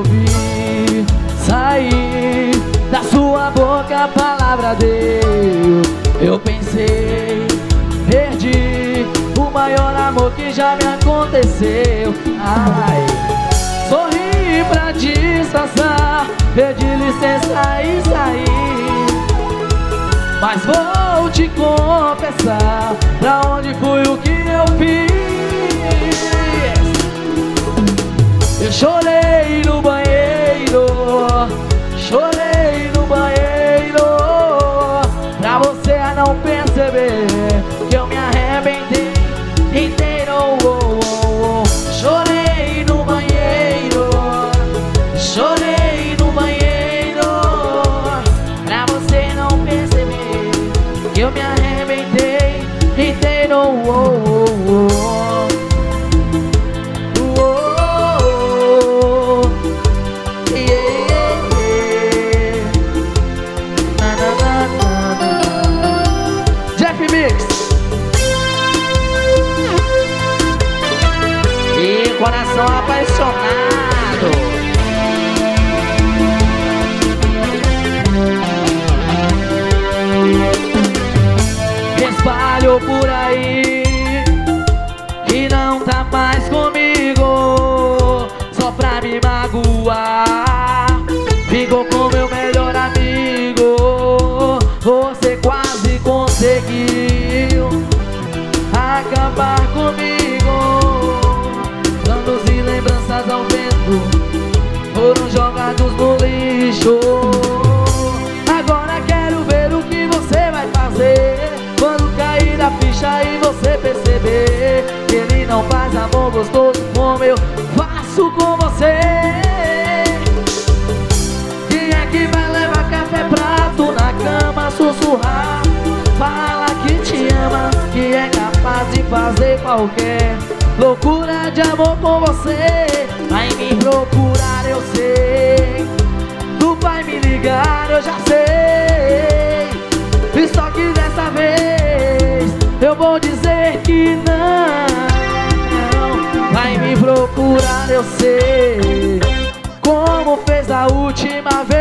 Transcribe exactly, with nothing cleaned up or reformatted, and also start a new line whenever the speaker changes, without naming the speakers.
ouvi sair da sua boca a palavra Deus. Eu pensei, perdi o maior amor que já me aconteceu. Ai, sorri pra disfarçar, pedi licença e saí. Mas vou te confessar, pra onde fui, o que eu fiz. Eu chorei no banheiro, chorei no banheiro, pra você não perceber que eu me arrebentei inteiro. Oh, oh, oh. Chorei no banheiro, chorei no banheiro, pra você não perceber que eu me arrebentei inteiro. Oh, oh, oh.
Coração apaixonado.
Espalhou por aí que não tá mais comigo, só pra me magoar. Ficou com meu melhor amigo, você quase conseguiu acabar comigo. Planos e lembranças ao vento foram jogados no lixo. Agora quero ver o que você vai fazer quando cair a ficha e você perceber que ele não faz amor gostoso como eu faço com você. Quem é que vai levar café prato na cama, sussurrar, fala que te ama, que é capaz de fazer qualquer loucura de amor com você. Vai me procurar, eu sei, tu vai me ligar, eu já sei. E só que dessa vez eu vou dizer que não. Vai me procurar, eu sei, como fez a última vez.